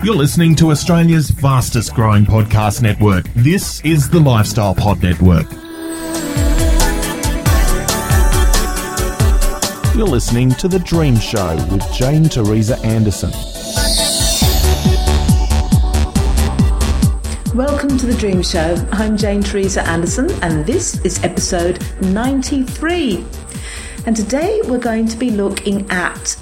You're listening to Australia's fastest growing podcast network. This is the Lifestyle Pod Network. You're listening to The Dream Show with Jane Teresa Anderson. Welcome to The Dream Show. I'm Jane Teresa Anderson and this is episode 93. And today we're going to be looking at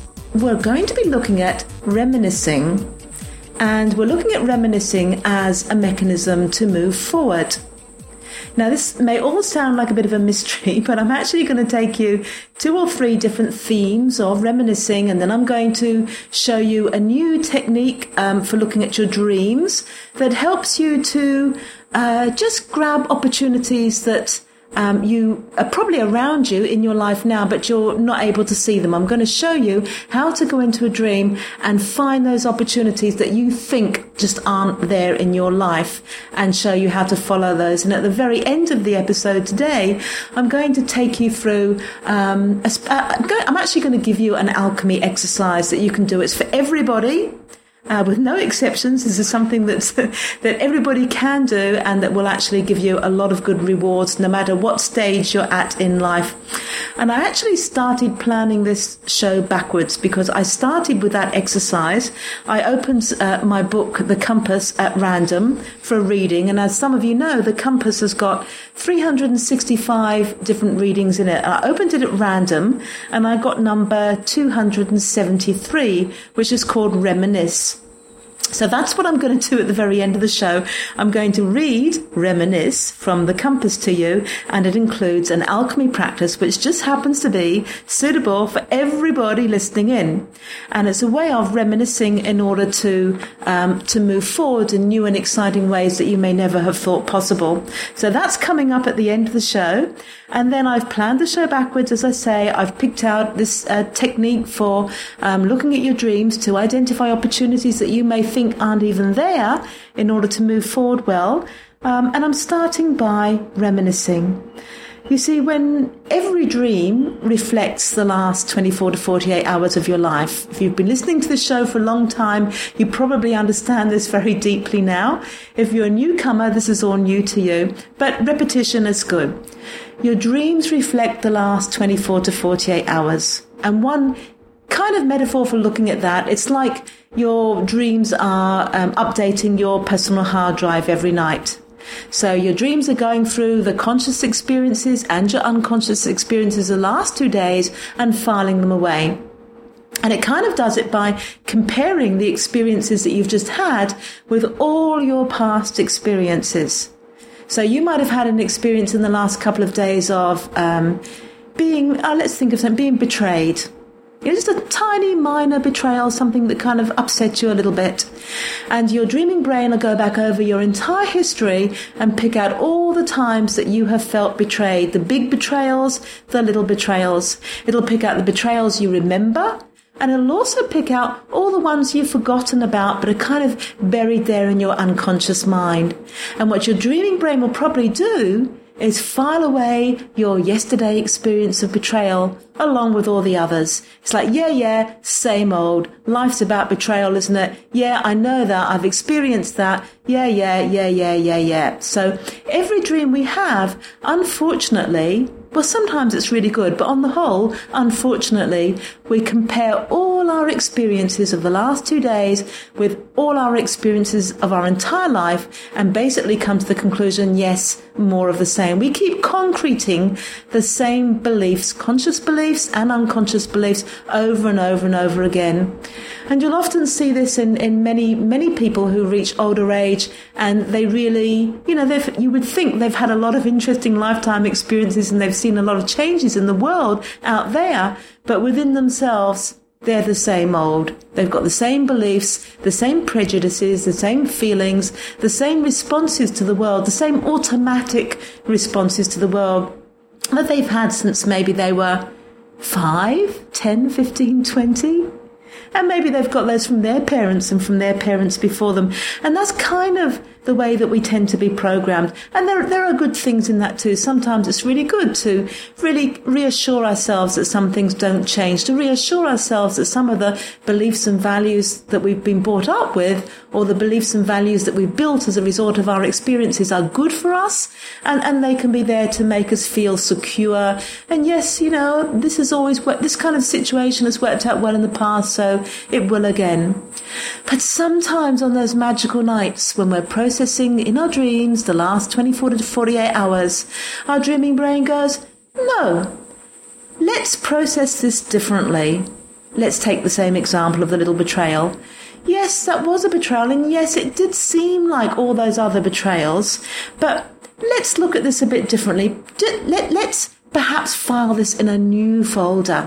reminiscing. And we're looking at reminiscing as a mechanism to move forward. Now, this may all sound like a bit of a mystery, but I'm actually going to take you 2 or 3 different themes of reminiscing, and then I'm going to show you a new technique for looking at your dreams that helps you to just grab opportunities that you are probably around you in your life now, but you're not able to see them. I'm going to show you how to go into a dream and find those opportunities that you think just aren't there in your life and show you how to follow those. And at the very end of the episode today, I'm going to take you through, I'm actually going to give you an alchemy exercise that you can do. It's for everybody. With no exceptions. This is something that everybody can do and that will actually give you a lot of good rewards no matter what stage you're at in life. And I actually started planning this show backwards because I started with that exercise. I opened my book, The Compass, at random for a reading. And as some of you know, The Compass has got 365 different readings in it. I opened it at random and I got number 273, which is called Reminisce. So that's what I'm going to do at the very end of the show. I'm going to read Reminisce from The Compass to you, and it includes an alchemy practice which just happens to be suitable for everybody listening in. And it's a way of reminiscing in order to move forward in new and exciting ways that you may never have thought possible. So that's coming up at the end of the show. And then I've planned the show backwards, as I say. I've picked out this technique for looking at your dreams to identify opportunities that you may think aren't even there in order to move forward well. And I'm starting by reminiscing. You see, when every dream reflects the last 24 to 48 hours of your life. If you've been listening to the show for a long time, you probably understand this very deeply now. If you're a newcomer, this is all new to you. But repetition is good. Your dreams reflect the last 24 to 48 hours. And one kind of metaphor for looking at that, it's like your dreams are updating your personal hard drive every night. So your dreams are going through the conscious experiences and your unconscious experiences the last 2 days and filing them away. And it kind of does it by comparing the experiences that you've just had with all your past experiences. So you might have had an experience in the last couple of days of being betrayed. It's just a tiny, minor betrayal, something that kind of upset you a little bit. And your dreaming brain will go back over your entire history and pick out all the times that you have felt betrayed. The big betrayals, the little betrayals. It'll pick out the betrayals you remember. And it'll also pick out all the ones you've forgotten about but are kind of buried there in your unconscious mind. And what your dreaming brain will probably do is file away your yesterday experience of betrayal along with all the others. It's like, yeah, same old. Life's about betrayal, isn't it? Yeah, I know that. I've experienced that. Yeah. So every dream we have, unfortunately, well, sometimes it's really good, but on the whole, unfortunately, we compare all our experiences of the last 2 days with all our experiences of our entire life and basically come to the conclusion, yes, more of the same. We keep concreting the same beliefs, conscious beliefs and unconscious beliefs over and over and over again. And you'll often see this in many people who reach older age, and they really, you would think they've had a lot of interesting lifetime experiences and they've seen a lot of changes in the world out there, but within themselves, they're the same old. They've got the same beliefs, the same prejudices, the same feelings, the same responses to the world, the same automatic responses to the world that they've had since maybe they were 5, 10, 15, 20. And maybe they've got those from their parents and from their parents before them. And that's kind of the way that we tend to be programmed. And there are good things in that too. Sometimes it's really good to really reassure ourselves that some things don't change, to reassure ourselves that some of the beliefs and values that we've been brought up with, or the beliefs and values that we've built as a result of our experiences, are good for us, and they can be there to make us feel secure. And yes, this has always worked. This kind of situation has worked out well in the past, so it will again. But sometimes on those magical nights when we're processing in our dreams the last 24 to 48 hours, our dreaming brain goes, no, let's process this differently. Let's take the same example of the little betrayal. Yes, that was a betrayal, and yes, it did seem like all those other betrayals, but let's look at this a bit differently. Let's perhaps file this in a new folder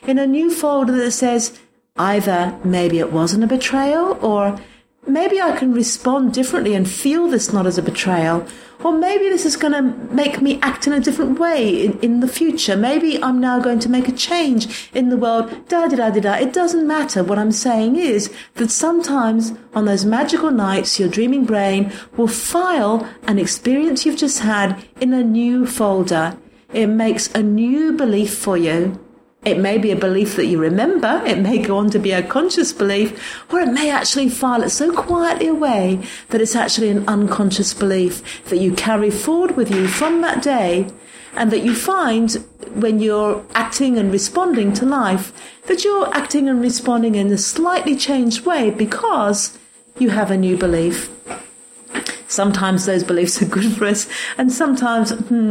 that says, either maybe it wasn't a betrayal, or maybe I can respond differently and feel this not as a betrayal, or maybe this is going to make me act in a different way in the future. Maybe I'm now going to make a change in the world. It doesn't matter. What I'm saying is that sometimes on those magical nights, your dreaming brain will file an experience you've just had in a new folder. It makes a new belief for you. It may be a belief that you remember, it may go on to be a conscious belief, or it may actually file it so quietly away that it's actually an unconscious belief that you carry forward with you from that day, and that you find when you're acting and responding to life, that you're acting and responding in a slightly changed way because you have a new belief. Sometimes those beliefs are good for us, and sometimes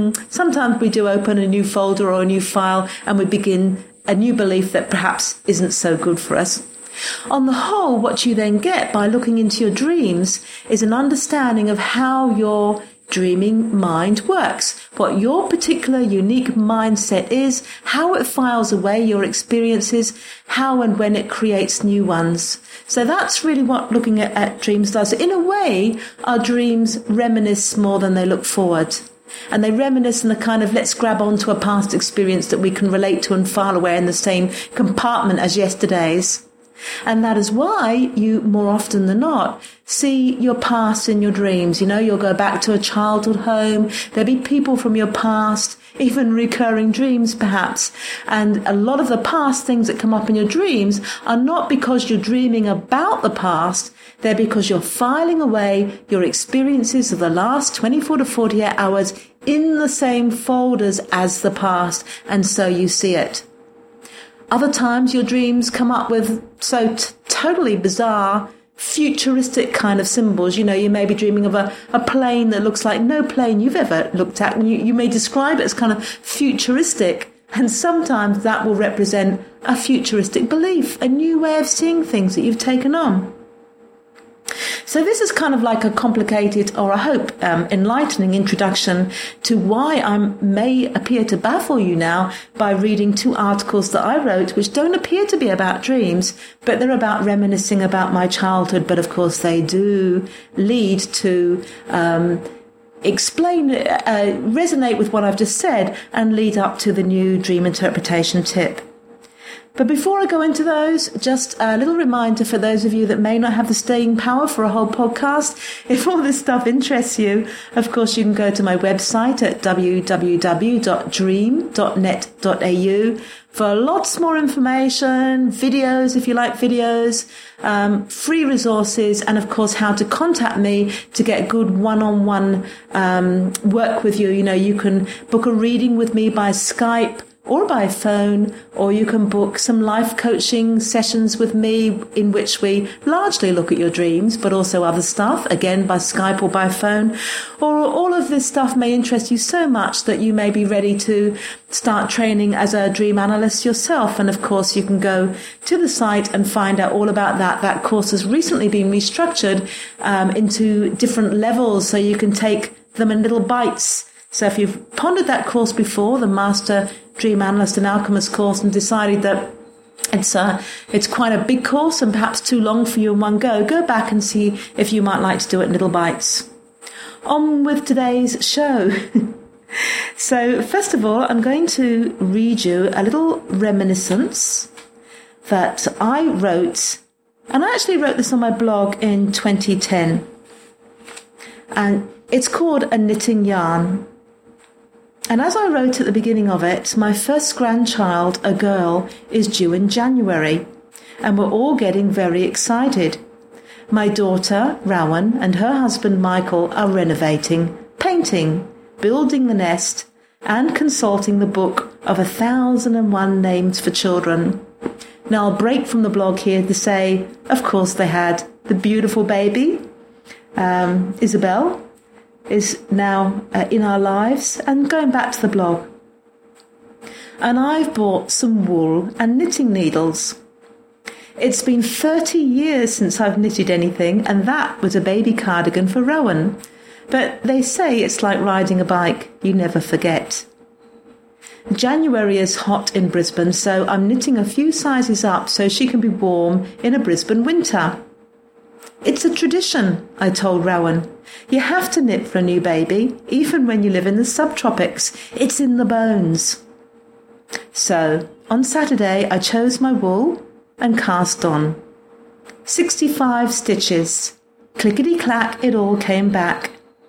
we do open a new folder or a new file and we begin a new belief that perhaps isn't so good for us. On the whole, what you then get by looking into your dreams is an understanding of how your dreaming mind works, what your particular unique mindset is, how it files away your experiences, how and when it creates new ones. So that's really what looking at dreams does. In a way, our dreams reminisce more than they look forward. And they reminisce in the kind of, let's grab onto a past experience that we can relate to and file away in the same compartment as yesterday's. And that is why you, more often than not, see your past in your dreams. You'll go back to a childhood home. There'll be people from your past, even recurring dreams perhaps. And a lot of the past things that come up in your dreams are not because you're dreaming about the past. They're because you're filing away your experiences of the last 24 to 48 hours in the same folders as the past. And so you see it. Other times your dreams come up with totally bizarre, futuristic kind of symbols. You may be dreaming of a plane that looks like no plane you've ever looked at, and you may describe it as kind of futuristic. And sometimes that will represent a futuristic belief, a new way of seeing things that you've taken on. So this is kind of like a complicated, or I hope enlightening introduction to why I may appear to baffle you now by reading 2 articles that I wrote, which don't appear to be about dreams, but they're about reminiscing about my childhood. But of course they do lead to resonate with what I've just said and lead up to the new dream interpretation tip. But before I go into those, just a little reminder for those of you that may not have the staying power for a whole podcast. If all this stuff interests you, of course, you can go to my website at www.dream.net.au for lots more information, videos if you like videos, free resources, and of course how to contact me to get good one-on-one work with you. You can book a reading with me by Skype or by phone, or you can book some life coaching sessions with me in which we largely look at your dreams, but also other stuff, again by Skype or by phone. Or all of this stuff may interest you so much that you may be ready to start training as a dream analyst yourself. And of course, you can go to the site and find out all about that. That course has recently been restructured into different levels, so you can take them in little bites. So if you've pondered that course before, the Master Dream Analyst and Alchemist course, and decided that it's quite a big course and perhaps too long for you in one go back and see if you might like to do it in little bites. On with today's show. So first of all, I'm going to read you a little reminiscence that I wrote, and I actually wrote this on my blog in 2010. and it's called A Knitting Yarn. And as I wrote at the beginning of it, my first grandchild, a girl, is due in January, and we're all getting very excited. My daughter, Rowan, and her husband, Michael, are renovating, painting, building the nest, and consulting the book of 1001 Names for Children. Now, I'll break from the blog here to say, of course, they had the beautiful baby. Isabel is now in our lives, and going back to the blog. And I've bought some wool and knitting needles. It's been 30 years since I've knitted anything, and that was a baby cardigan for Rowan. But they say it's like riding a bike, you never forget. January is hot in Brisbane, so I'm knitting a few sizes up so she can be warm in a Brisbane winter. It's a tradition, I told Rowan. You have to knit for a new baby, even when you live in the subtropics. It's in the bones. So, on Saturday, I chose my wool and cast on. 65 stitches. Clickety-clack, it all came back.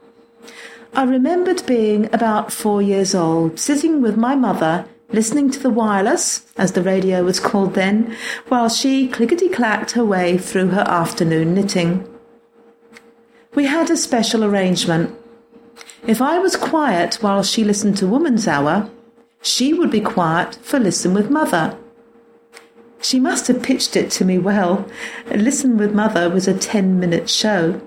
I remembered being about 4 years old, sitting with my mother, listening to the wireless, as the radio was called then, while she clickety-clacked her way through her afternoon knitting. We had a special arrangement. If I was quiet while she listened to Woman's Hour, she would be quiet for Listen with Mother. She must have pitched it to me well. Listen with Mother was a 10-minute show.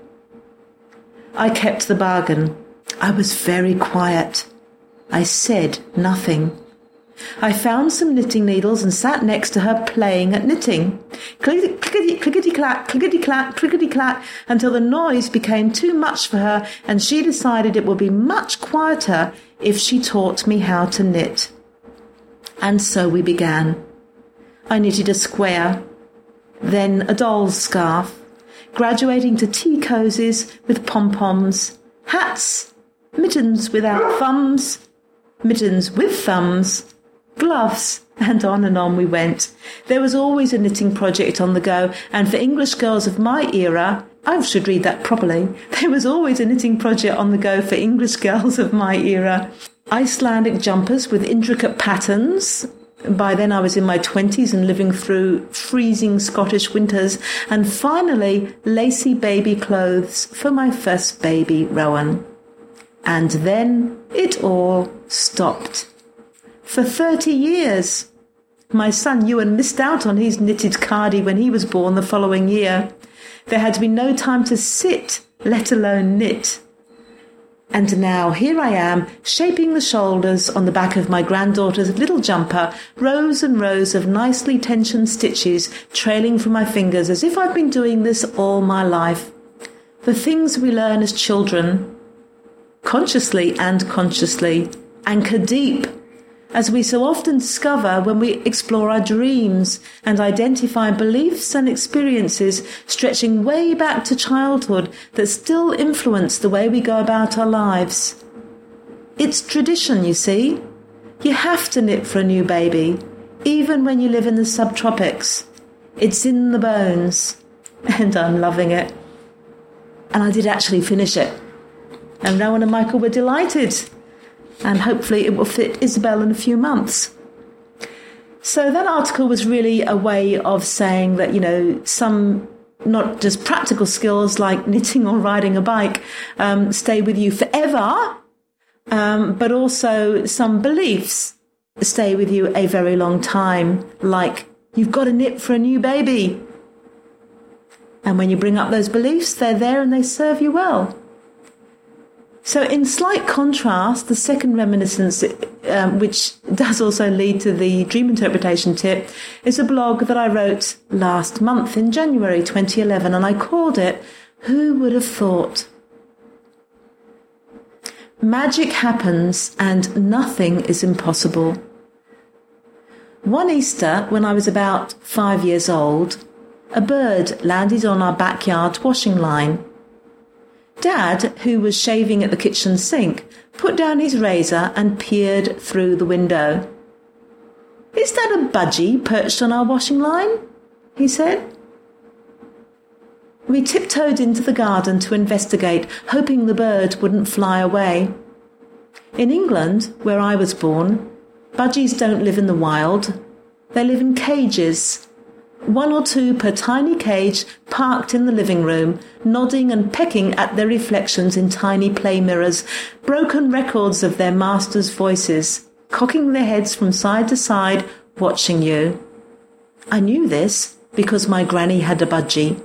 I kept the bargain. I was very quiet. I said nothing. I found some knitting needles and sat next to her playing at knitting. Clickety-clack, clickety-clack, clickety-clack, until the noise became too much for her, and she decided it would be much quieter if she taught me how to knit. And so we began. I knitted a square, then a doll's scarf, graduating to tea cosies with pom-poms, hats, mittens without thumbs, mittens with thumbs, gloves, and on we went. There was always a knitting project on the go, and for English girls of my era, I should read that properly, there was always a knitting project on the go for English girls of my era. Icelandic jumpers with intricate patterns. By then I was in my 20s and living through freezing Scottish winters, and finally lacy baby clothes for my first baby, Rowan. And then it all stopped. For 30 years. My son Ewan missed out on his knitted cardie when he was born the following year. There had been no time to sit, let alone knit. And now here I am, shaping the shoulders on the back of my granddaughter's little jumper, rows and rows of nicely tensioned stitches trailing from my fingers as if I've been doing this all my life. The things we learn as children, consciously and consciously, anchor deep, as we so often discover when we explore our dreams and identify beliefs and experiences stretching way back to childhood that still influence the way we go about our lives. It's tradition, you see. You have to knit for a new baby, even when you live in the subtropics. It's in the bones, and I'm loving it. And I did actually finish it. And Rowan and Michael were delighted. And hopefully it will fit Isabel in a few months. So that article was really a way of saying that, some not just practical skills like knitting or riding a bike stay with you forever, but also some beliefs stay with you a very long time, like you've got to knit for a new baby. And when you bring up those beliefs, they're there and they serve you well. So in slight contrast, the second reminiscence, which does also lead to the dream interpretation tip, is a blog that I wrote last month in January 2011, and I called it, Who Would Have Thought? Magic happens and nothing is impossible. One Easter, when I was about 5 years old, a bird landed on our backyard washing line. Dad, who was shaving at the kitchen sink, put down his razor and peered through the window. "Is that a budgie perched on our washing line?" he said. We tiptoed into the garden to investigate, hoping the bird wouldn't fly away. In England, where I was born, budgies don't live in the wild. They live in cages. 1 or 2 per tiny cage parked in the living room, nodding and pecking at their reflections in tiny play mirrors, broken records of their masters' voices, cocking their heads from side to side, watching you. I knew this because my granny had a budgie.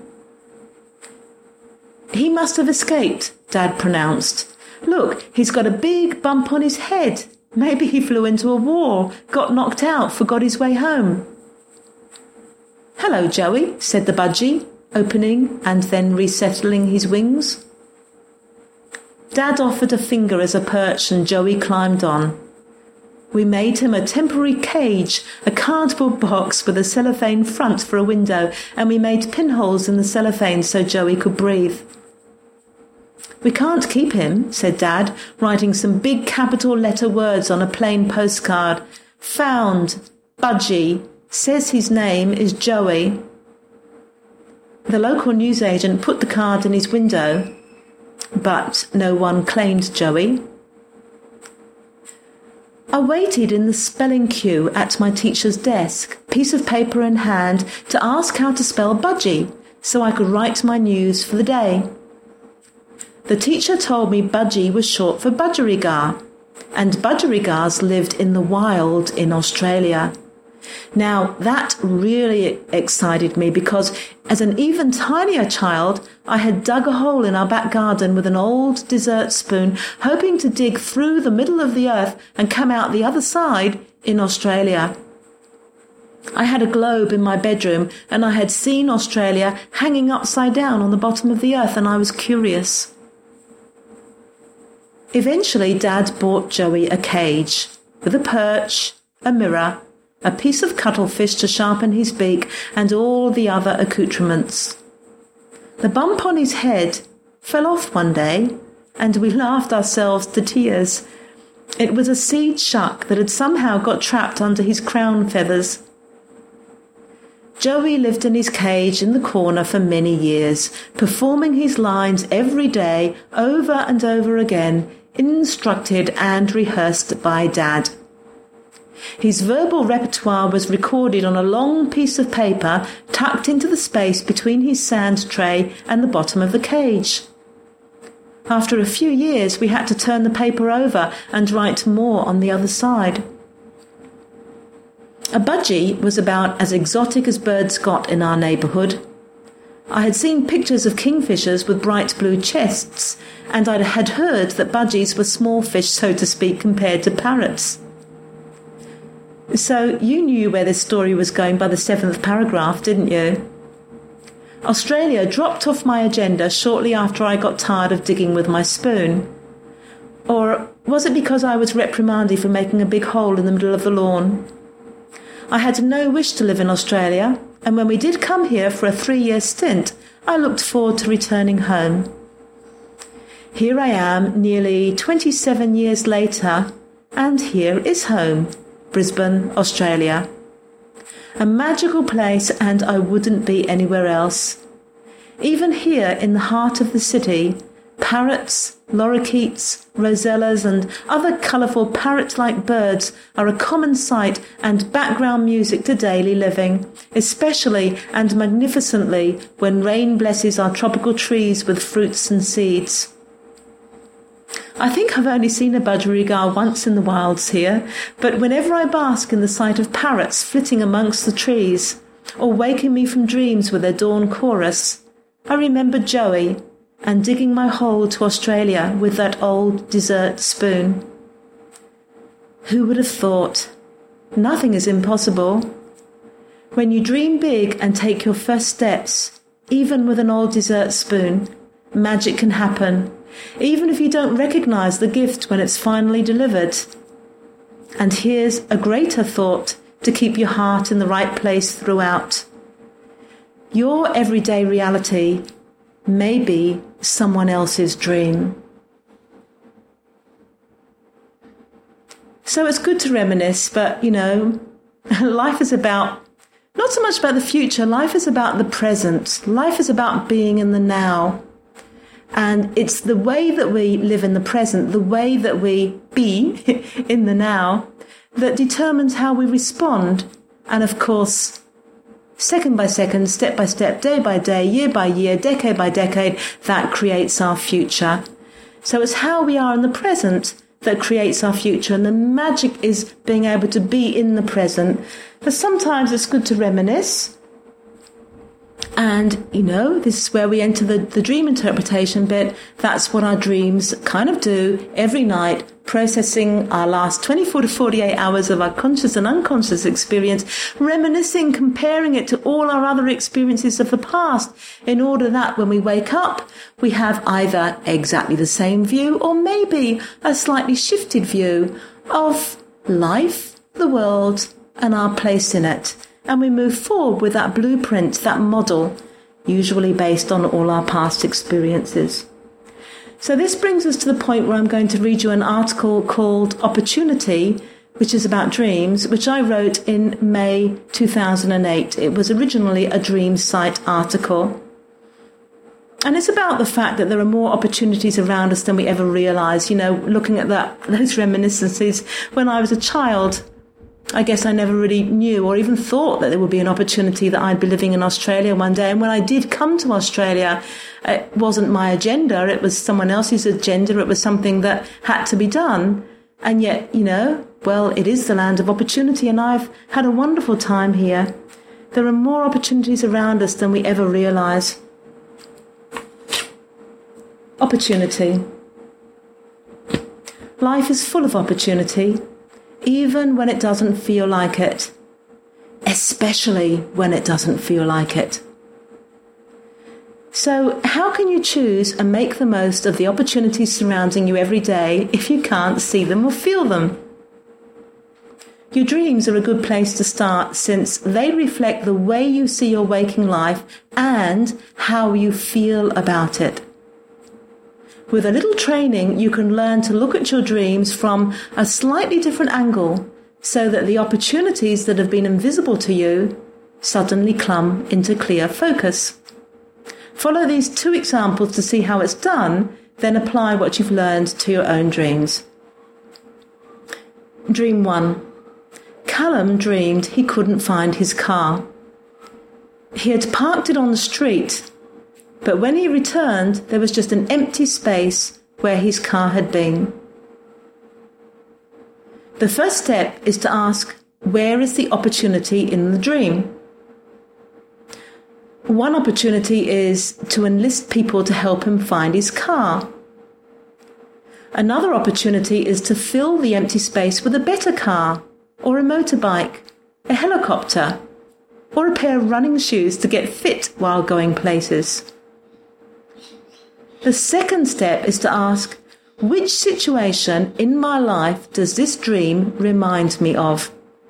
He must have escaped, Dad pronounced. Look, he's got a big bump on his head. Maybe he flew into a war, got knocked out, forgot his way home. Hello, Joey, said the budgie, opening and then resettling his wings. Dad offered a finger as a perch and Joey climbed on. We made him a temporary cage, a cardboard box with a cellophane front for a window, and we made pinholes in the cellophane so Joey could breathe. We can't keep him, said Dad, writing some big capital letter words on a plain postcard. Found, budgie, says his name is Joey. The local newsagent put the card in his window, but no one claimed Joey. I waited in the spelling queue at my teacher's desk, piece of paper in hand, to ask how to spell budgie, so I could write my news for the day. The teacher told me budgie was short for budgerigar, and budgerigars lived in the wild in Australia. Now, that really excited me because as an even tinier child, I had dug a hole in our back garden with an old dessert spoon, hoping to dig through the middle of the earth and come out the other side in Australia. I had a globe in my bedroom and I had seen Australia hanging upside down on the bottom of the earth, and I was curious. Eventually, Dad bought Joey a cage with a perch, a mirror, a piece of cuttlefish to sharpen his beak, and all the other accoutrements. The bump on his head fell off one day, and we laughed ourselves to tears. It was a seed shuck that had somehow got trapped under his crown feathers. Joey lived in his cage in the corner for many years, performing his lines every day, over and over again, instructed and rehearsed by Dad. His verbal repertoire was recorded on a long piece of paper tucked into the space between his sand tray and the bottom of the cage. After a few years, we had to turn the paper over and write more on the other side. A budgie was about as exotic as birds got in our neighbourhood. I had seen pictures of kingfishers with bright blue chests, and I had heard that budgies were small fish, so to speak, compared to parrots. So you knew where this story was going by the 7th paragraph, didn't you? Australia dropped off my agenda shortly after I got tired of digging with my spoon. Or was it because I was reprimanded for making a big hole in the middle of the lawn? I had no wish to live in Australia, and when we did come here for a 3-year stint, I looked forward to returning home. Here I am, nearly 27 years later, and here is home, Brisbane, Australia. A magical place, and I wouldn't be anywhere else. Even here in the heart of the city, parrots, lorikeets, rosellas and other colourful parrot-like birds are a common sight and background music to daily living, especially and magnificently when rain blesses our tropical trees with fruits and seeds. I think I've only seen a budgerigar once in the wilds here, but whenever I bask in the sight of parrots flitting amongst the trees, or waking me from dreams with their dawn chorus, I remember Joey and digging my hole to Australia with that old dessert spoon. Who would have thought? Nothing is impossible. When you dream big and take your first steps, even with an old dessert spoon, magic can happen, even if you don't recognise the gift when it's finally delivered. And here's a greater thought to keep your heart in the right place throughout. Your everyday reality may be someone else's dream. So it's good to reminisce, but, life is about not so much about the future. Life is about the present. Life is about being in the now. And it's the way that we live in the present, the way that we be in the now, that determines how we respond. And of course, second by second, step by step, day by day, year by year, decade by decade, that creates our future. So it's how we are in the present that creates our future. And the magic is being able to be in the present. But sometimes it's good to reminisce. And, this is where we enter the dream interpretation bit. That's what our dreams kind of do every night, processing our last 24 to 48 hours of our conscious and unconscious experience, reminiscing, comparing it to all our other experiences of the past, in order that when we wake up, we have either exactly the same view or maybe a slightly shifted view of life, the world, and our place in it. And we move forward with that blueprint, that model, usually based on all our past experiences. So this brings us to the point where I'm going to read you an article called Opportunity, which is about dreams, which I wrote in May 2008. It was originally a Dream Site article. And it's about the fact that there are more opportunities around us than we ever realise. Looking at those reminiscences when I was a child, I guess I never really knew or even thought that there would be an opportunity that I'd be living in Australia one day. And when I did come to Australia, it wasn't my agenda. It was someone else's agenda. It was something that had to be done. And yet, it is the land of opportunity, and I've had a wonderful time here. There are more opportunities around us than we ever realise. Opportunity. Life is full of opportunity, even when it doesn't feel like it, especially when it doesn't feel like it. So how can you choose and make the most of the opportunities surrounding you every day if you can't see them or feel them? Your dreams are a good place to start, since they reflect the way you see your waking life and how you feel about it. With a little training, you can learn to look at your dreams from a slightly different angle, so that the opportunities that have been invisible to you suddenly come into clear focus. Follow these 2 examples to see how it's done, then apply what you've learned to your own dreams. Dream 1. Callum dreamed he couldn't find his car. He had parked it on the street, but when he returned, there was just an empty space where his car had been. The first step is to ask, where is the opportunity in the dream? One opportunity is to enlist people to help him find his car. Another opportunity is to fill the empty space with a better car, or a motorbike, a helicopter, or a pair of running shoes to get fit while going places. The second step is to ask, which situation in my life does this dream remind me of?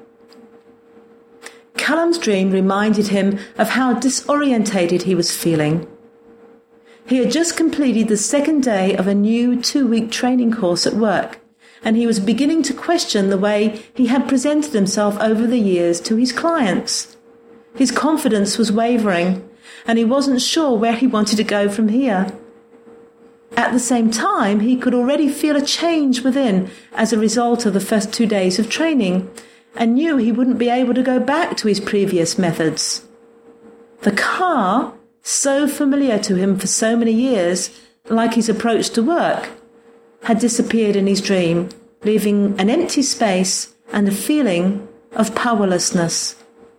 Callum's dream reminded him of how disorientated he was feeling. He had just completed the second day of a new 2-week training course at work, and he was beginning to question the way he had presented himself over the years to his clients. His confidence was wavering, and he wasn't sure where he wanted to go from here. At the same time, he could already feel a change within as a result of the first 2 days of training, and knew he wouldn't be able to go back to his previous methods. The car, so familiar to him for so many years, like his approach to work, had disappeared in his dream, leaving an empty space and a feeling of powerlessness.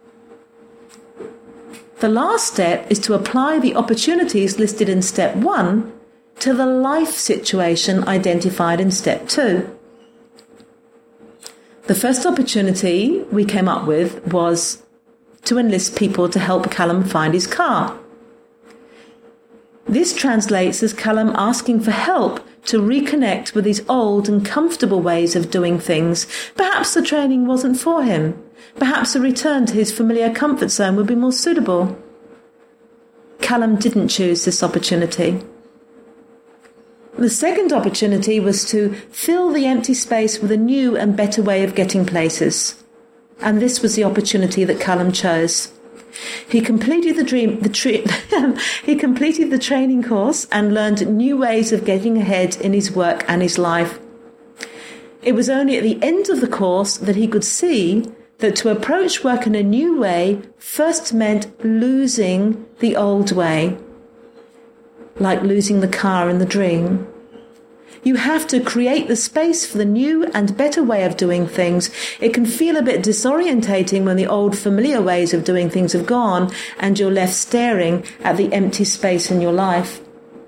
The last step is to apply the opportunities listed in step 1 to the life situation identified in step 2. The first opportunity we came up with was to enlist people to help Callum find his car. This translates as Callum asking for help to reconnect with his old and comfortable ways of doing things. Perhaps the training wasn't for him. Perhaps a return to his familiar comfort zone would be more suitable. Callum didn't choose this opportunity. The second opportunity was to fill the empty space with a new and better way of getting places. And this was the opportunity that Callum chose. He completed he completed the training course and learned new ways of getting ahead in his work and his life. It was only at the end of the course that he could see that to approach work in a new way first meant losing the old way, like losing the car in the dream. You have to create the space for the new and better way of doing things. It can feel a bit disorientating when the old familiar ways of doing things have gone and you're left staring at the empty space in your life.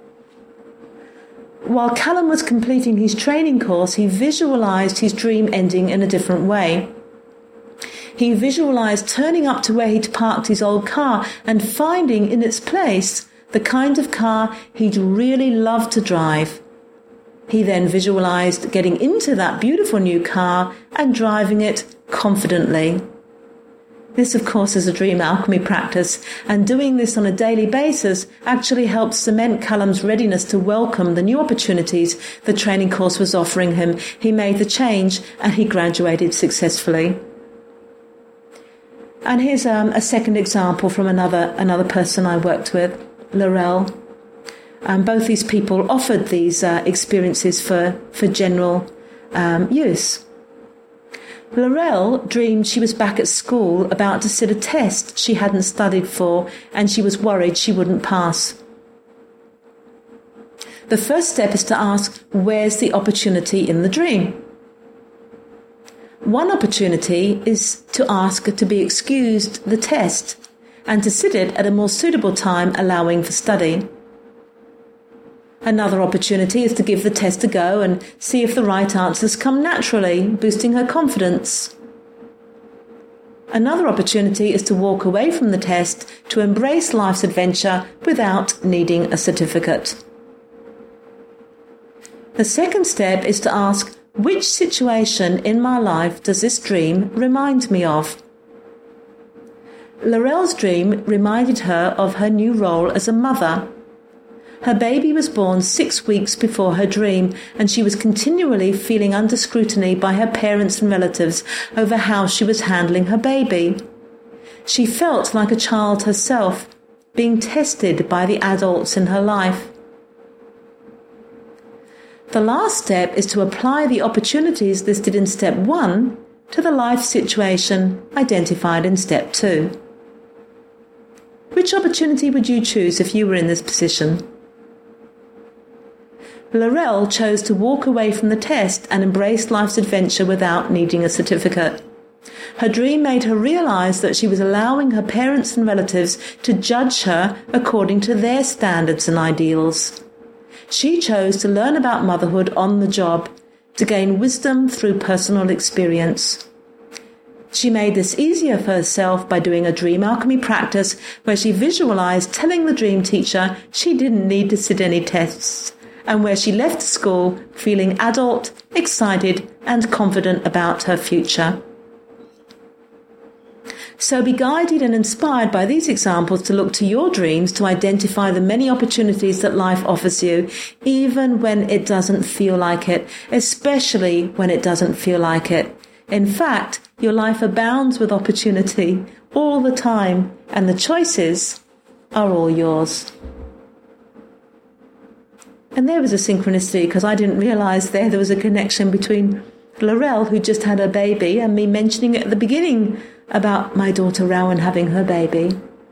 While Callum was completing his training course, he visualized his dream ending in a different way. He visualized turning up to where he'd parked his old car and finding in its place the kind of car he'd really love to drive. He then visualized getting into that beautiful new car and driving it confidently. This, of course, is a dream alchemy practice, and doing this on a daily basis actually helped cement Callum's readiness to welcome the new opportunities the training course was offering him. He made the change and he graduated successfully. And here's a second example from another person I worked with, Laurel. Both these people offered these experiences for general use. Laurel dreamed she was back at school about to sit a test she hadn't studied for, and she was worried she wouldn't pass. The first step is to ask, where's the opportunity in the dream? One opportunity is to ask to be excused the test and to sit it at a more suitable time, allowing for study. Another opportunity is to give the test a go and see if the right answers come naturally, boosting her confidence. Another opportunity is to walk away from the test to embrace life's adventure without needing a certificate. The second step is to ask, which situation in my life does this dream remind me of? Laurel's dream reminded her of her new role as a mother. Her baby was born 6 weeks before her dream, and she was continually feeling under scrutiny by her parents and relatives over how she was handling her baby. She felt like a child herself, being tested by the adults in her life. The last step is to apply the opportunities listed in step 1 to the life situation identified in step 2. Which opportunity would you choose if you were in this position? Laurel chose to walk away from the test and embrace life's adventure without needing a certificate. Her dream made her realize that she was allowing her parents and relatives to judge her according to their standards and ideals. She chose to learn about motherhood on the job, to gain wisdom through personal experience. She made this easier for herself by doing a dream alchemy practice where she visualized telling the dream teacher she didn't need to sit any tests, and where she left school feeling adult, excited, and confident about her future. So be guided and inspired by these examples to look to your dreams to identify the many opportunities that life offers you, even when it doesn't feel like it, especially when it doesn't feel like it. In fact, your life abounds with opportunity all the time, and the choices are all yours. And there was a synchronicity, because I didn't realize there was a connection between Laurel, who just had her baby, and me mentioning it at the beginning about my daughter Rowan having her baby.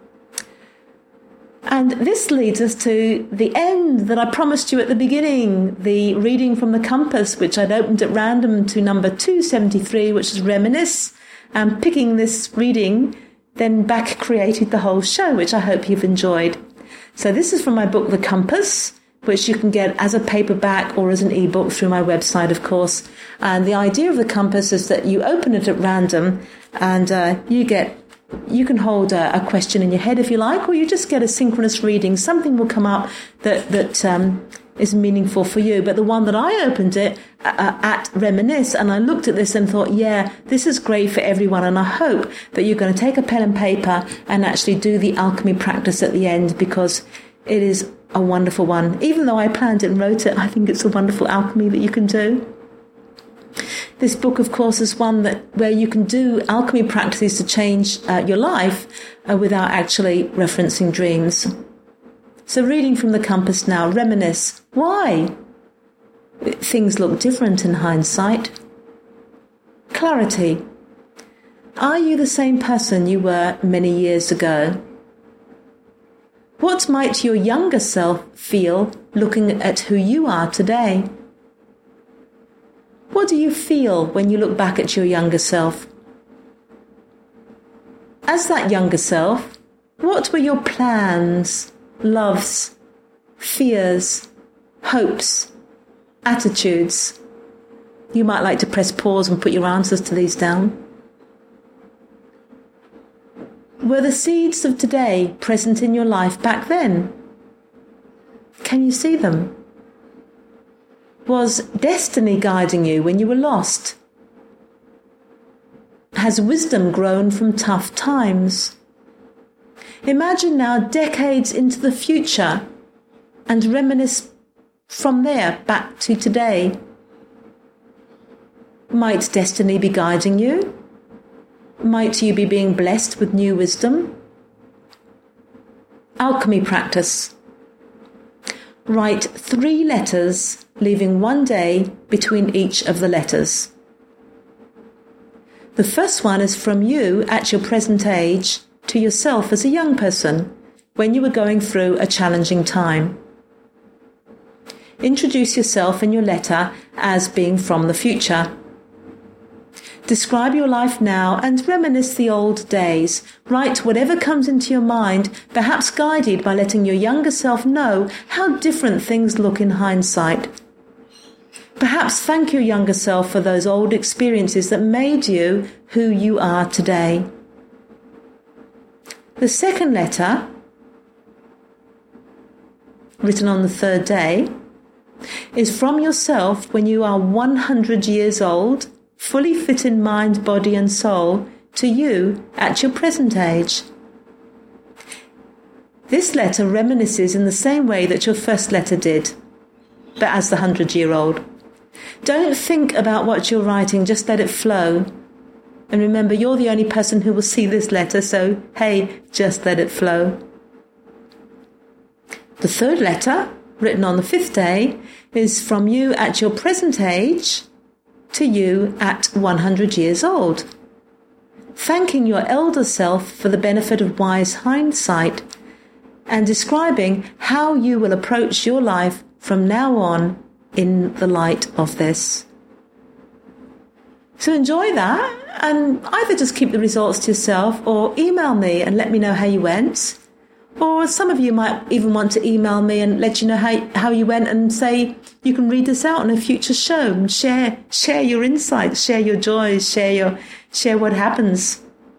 And this leads us to the end that I promised you at the beginning, the reading from the compass, which I'd opened at random to number 273, which is Reminisce. And picking this reading then back created the whole show, which I hope you've enjoyed. So this is from my book, The Compass, which you can get as a paperback or as an ebook through my website, of course. And the idea of the compass is that you open it at random and you can hold a question in your head if you like, or you just get a synchronous reading. Something will come up that is meaningful for you. But the one that I opened it at Reminisce, and I looked at this and thought, yeah, this is great for everyone. And I hope that you're going to take a pen and paper and actually do the alchemy practice at the end, because it is a wonderful one. Even though I planned it and wrote it, I think it's a wonderful alchemy that you can do. This book, of course, is one where you can do alchemy practices to change your life without actually referencing dreams. So reading from the compass now, reminisce. Why? Things look different in hindsight. Clarity. Are you the same person you were many years ago? What might your younger self feel looking at who you are today? What do you feel when you look back at your younger self? As that younger self, what were your plans, loves, fears, hopes, attitudes? You might like to press pause and put your answers to these down. Were the seeds of today present in your life back then? Can you see them? Was destiny guiding you when you were lost? Has wisdom grown from tough times? Imagine now decades into the future and reminisce from there back to today. Might destiny be guiding you? Might you be being blessed with new wisdom? Alchemy practice. Write 3 letters, leaving 1 day between each of the letters. The first one is from you at your present age to yourself as a young person when you were going through a challenging time. Introduce yourself in your letter as being from the future. Describe your life now and reminisce the old days. Write whatever comes into your mind, perhaps guided by letting your younger self know how different things look in hindsight. Perhaps thank your younger self for those old experiences that made you who you are today. The second letter, written on the 3rd day, is from yourself when you are 100 years old, fully fit in mind, body and soul, to you at your present age. This letter reminisces in the same way that your first letter did, but as the 100-year-old. Don't think about what you're writing, just let it flow. And remember, you're the only person who will see this letter, so hey, just let it flow. The 3rd letter, written on the 5th day, is from you at your present age to you at 100 years old. Thanking your elder self for the benefit of wise hindsight and describing how you will approach your life from now on in the light of this. So enjoy that and either just keep the results to yourself or email me and let me know how you went. Or some of you might even want to email me and let you know how you went and say you can read this out on a future show and share your insights, share your joys, share what happens.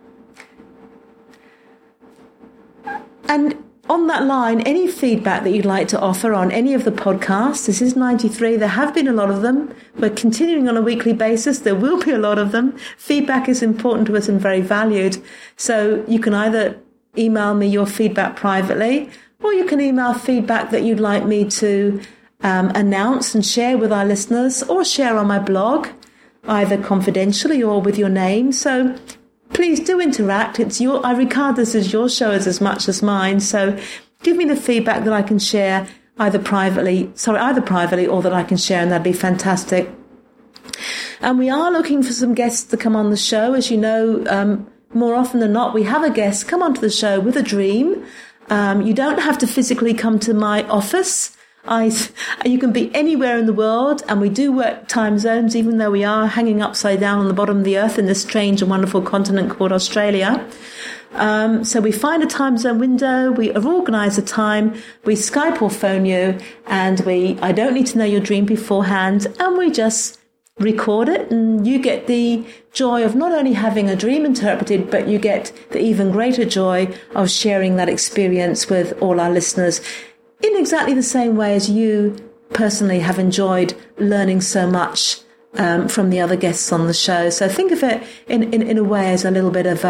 And on that line, any feedback that you'd like to offer on any of the podcasts, this is 93, there have been a lot of them. We're continuing on a weekly basis. There will be a lot of them. Feedback is important to us and very valued. So you can either email me your feedback privately, or you can email feedback that you'd like me to announce and share with our listeners, or share on my blog, either confidentially or with your name. So please do interact. I regard this as your show as much as mine. So give me the feedback that I can share either privately or that I can share, and that'd be fantastic. And we are looking for some guests to come on the show. As you know, more often than not, we have a guest come onto the show with a dream. You don't have to physically come to my office. You can be anywhere in the world, and we do work time zones, even though we are hanging upside down on the bottom of the earth in this strange and wonderful continent called Australia. So we find a time zone window, we organise a time, we Skype or phone you, and I don't need to know your dream beforehand, and we just record it, and you get the joy of not only having a dream interpreted, but you get the even greater joy of sharing that experience with all our listeners in exactly the same way as you personally have enjoyed learning so much from the other guests on the show. So think of it in a way as a little bit of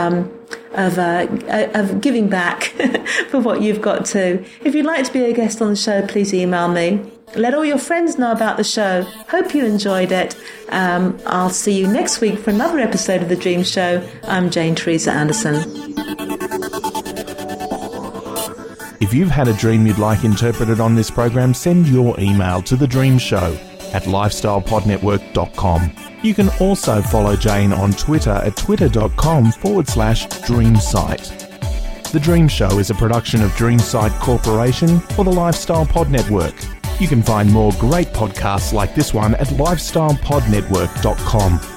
giving back for what you've got too. If you'd like to be a guest on the show, please email me. Let all your friends know about the show. Hope you enjoyed it. I'll see you next week for another episode of The Dream Show. I'm Jane Teresa Anderson. If you've had a dream you'd like interpreted on this program, send your email to thedreamshow@lifestylepodnetwork.com. You can also follow Jane on Twitter at twitter.com/dreamsite. The Dream Show is a production of Dreamsite Corporation for the Lifestyle Pod Network. You can find more great podcasts like this one at lifestylepodnetwork.com.